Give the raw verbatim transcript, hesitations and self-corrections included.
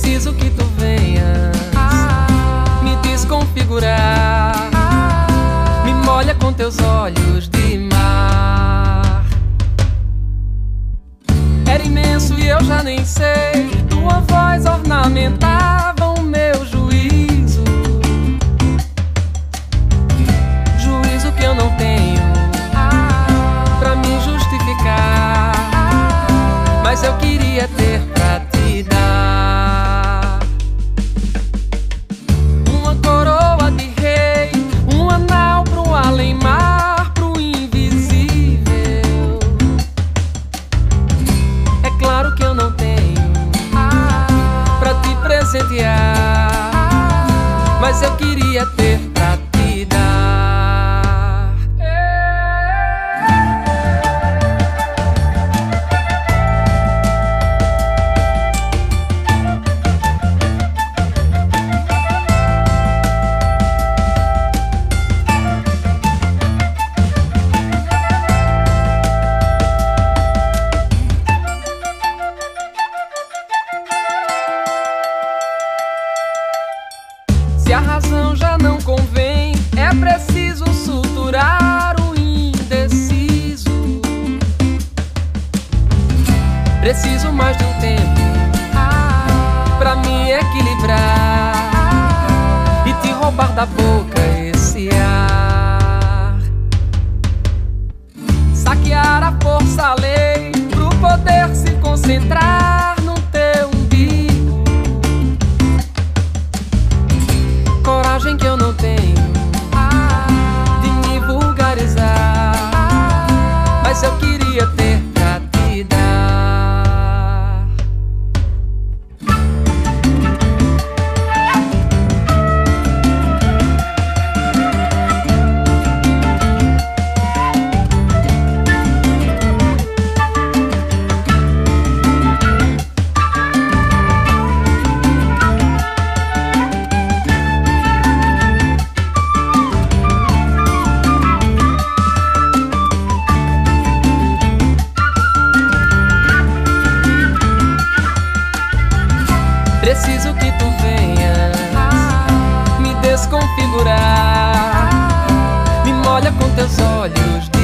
Preciso que tu venhas me desconfigurar. Me molha com teus olhos de mar. Era imenso e eu já nem sei. Tua voz ornamentava o meu juízo. Juízo que eu não tenho pra me justificar, mas eu queria ter pra te dar uma coroa de rei, um anel pro além-mar, pro invisível. É claro que eu não tenho pra te presentear, mas eu queria ter pra te dar. Se a razão já não convém, é preciso suturar o indeciso. Preciso mais de um tempo pra me equilibrar e te roubar da boca esse ar. Saquear a força-lei pro poder se concentrar no teu umbigo. Coragem que eu não tenho de me vulgarizar, mas eu queria ter pra te dar. Preciso que tu venhas me desconfigurar. Me molha com teus olhos